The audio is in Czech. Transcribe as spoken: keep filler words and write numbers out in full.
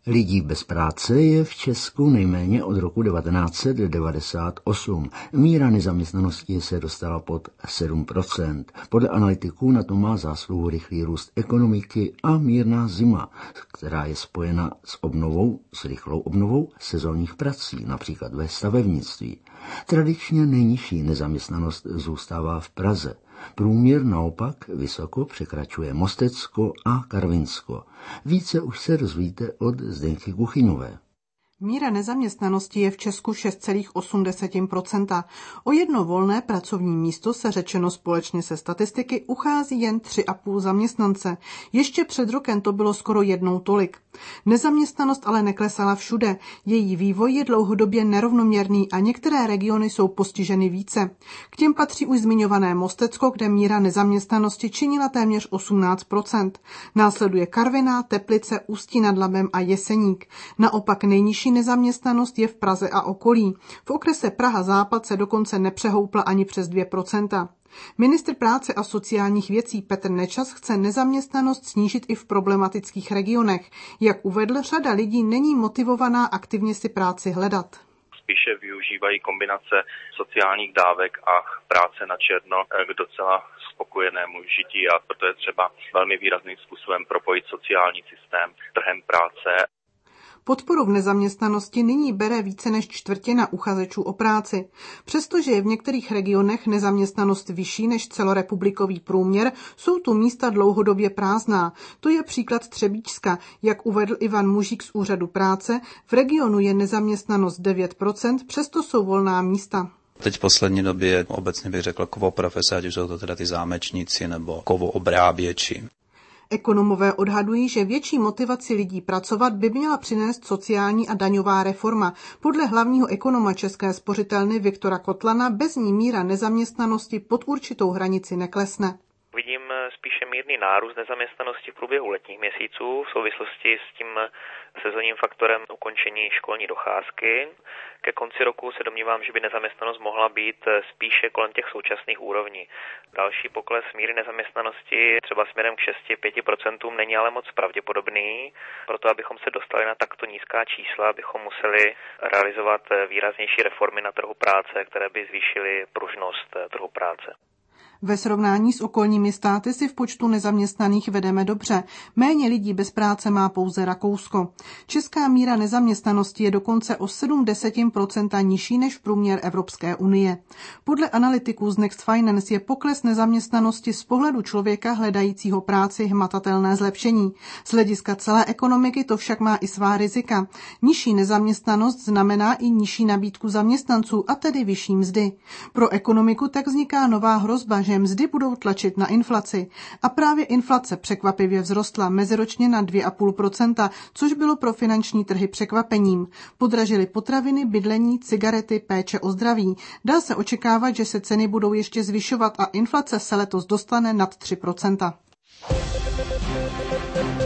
Lidí bez práce je v Česku nejméně od roku devatenáct set devadesát osm. Míra nezaměstnanosti se dostala pod sedm procent. Podle analytiků na to má zásluhu rychlý růst ekonomiky a mírná zima, která je spojena s obnovou, s rychlou obnovou sezónních prací, například ve stavebnictví. Tradičně nejnižší nezaměstnanost zůstává v Praze. Průměr naopak vysoko překračuje Mostecko a Karvinsko. Více už se dozvíte od Zdenky Kuchyňové. Míra nezaměstnanosti je v Česku šest celá osm procenta. O jedno volné pracovní místo se řečeno společně se statistiky uchází jen tři a půl zaměstnance. Ještě před rokem to bylo skoro jednou tolik. Nezaměstnanost ale neklesala všude. Její vývoj je dlouhodobě nerovnoměrný a některé regiony jsou postiženy více. K těm patří už zmiňované Mostecko, kde míra nezaměstnanosti činila téměř osmnáct procent. Následuje Karviná, Teplice, Ústí nad Labem a Jeseník. Naopak nejnižší nezaměstnanost je v Praze a okolí. V okrese Praha Západ se dokonce nepřehoupla ani přes dvě procenta. Ministr práce a sociálních věcí Petr Nečas chce nezaměstnanost snížit i v problematických regionech. Jak uvedl, řada lidí není motivovaná aktivně si práci hledat. Spíše využívají kombinace sociálních dávek a práce na černo k docela spokojenému žití a proto je třeba velmi výrazným způsobem propojit sociální systém s trhem práce. Podporu v nezaměstnanosti nyní bere více než čtvrtina uchazečů o práci. Přestože je v některých regionech nezaměstnanost vyšší než celorepublikový průměr, jsou tu místa dlouhodobě prázdná. To je příklad Třebíčska. Jak uvedl Ivan Mužík z Úřadu práce, v regionu je nezaměstnanost devět procent, přesto jsou volná místa. Teď v poslední době obecně bych řekl kovoprofese, ať už jsou to teda ty zámečníci nebo kovoobráběči. Ekonomové odhadují, že větší motivaci lidí pracovat by měla přinést sociální a daňová reforma. Podle hlavního ekonoma České spořitelny Viktora Kotlana bez ní míra nezaměstnanosti pod určitou hranici neklesne. Vidím spíše mírný nárůst nezaměstnanosti v průběhu letních měsíců v souvislosti s tím sezónním faktorem ukončení školní docházky. Ke konci roku se domnívám, že by nezaměstnanost mohla být spíše kolem těch současných úrovní. Další pokles míry nezaměstnanosti třeba směrem k šesti až pěti procentům není ale moc pravděpodobný. Proto abychom se dostali na takto nízká čísla, bychom museli realizovat výraznější reformy na trhu práce, které by zvýšily pružnost trhu práce. Ve srovnání s okolními státy si v počtu nezaměstnaných vedeme dobře. Méně lidí bez práce má pouze Rakousko. Česká míra nezaměstnanosti je dokonce o sedm desetin procenta nižší než průměr Evropské unie. Podle analytiků z Next Finance je pokles nezaměstnanosti z pohledu člověka hledajícího práci hmatatelné zlepšení. Z hlediska celé ekonomiky to však má i svá rizika. Nižší nezaměstnanost znamená i nižší nabídku zaměstnanců a tedy vyšší mzdy. Pro ekonomiku tak vzniká nová hrozba, že mzdy budou tlačit na inflaci. A právě inflace překvapivě vzrostla meziročně na dvě celá pět procenta, což bylo pro finanční trhy překvapením. Podražily potraviny, bydlení, cigarety, péče o zdraví. Dá se očekávat, že se ceny budou ještě zvyšovat a inflace se letos dostane nad tři procenta.